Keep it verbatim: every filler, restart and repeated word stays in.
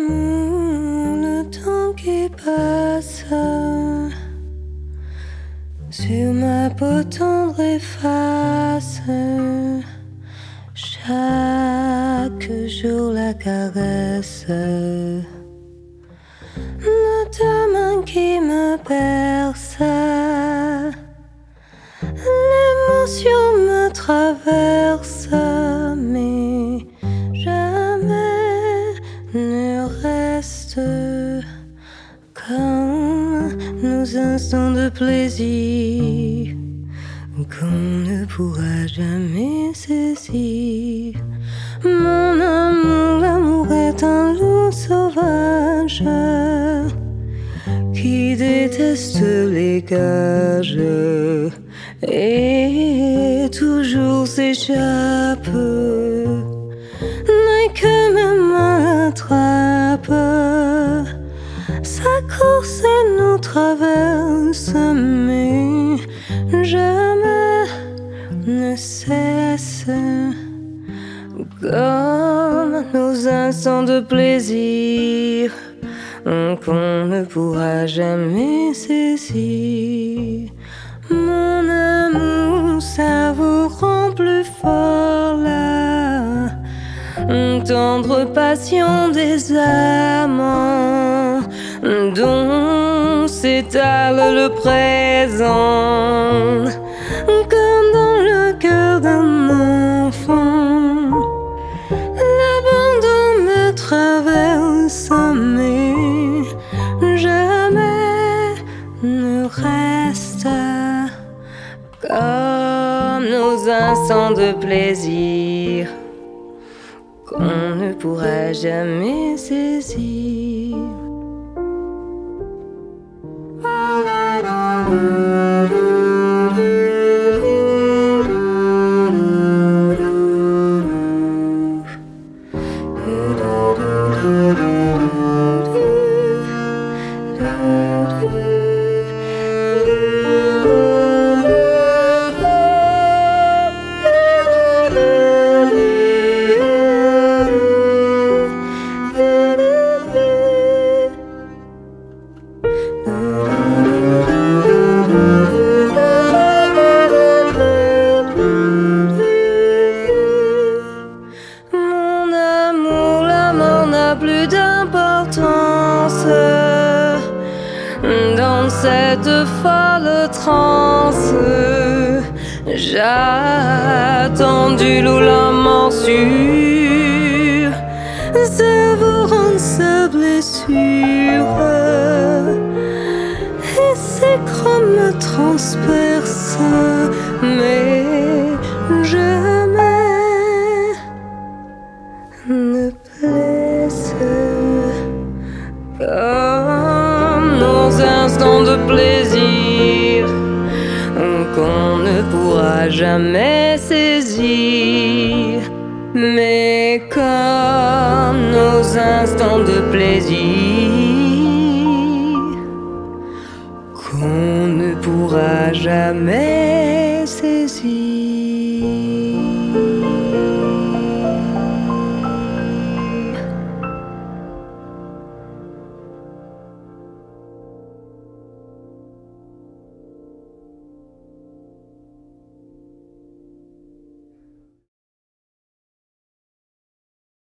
amour, le temps qui passe sur ma peau tendre efface chaque jour la caresse de ta main qui me berce. L'émotion me traverse, mais jamais ne reste comme nos instants de plaisir qu'on ne pourra jamais saisir. Mon amour, l'amour est un loup sauvage qui déteste les cages et toujours s'échappe dès que mes mains l'attrapent. Sa course nous traverse, mais jamais ne cesse comme nos instants de plaisir qu'on ne pourra jamais saisir. Mon amour, ça vous rend plus fort la tendre passion des amants dont s'étale le présent comme dans le cœur d'un enfant. L'abandon me traverse, mais jamais ne reste comme nos instants de plaisir qu'on ne pourra jamais saisir. Plus d'importance dans cette folle transe. J'ai attendu la morsure, savourant sa blessure, et ses crocs me transpercent, mais jamais ne blesse comme nos instants de plaisir qu'on ne pourra jamais saisir, mais comme nos instants de plaisir qu'on ne pourra jamais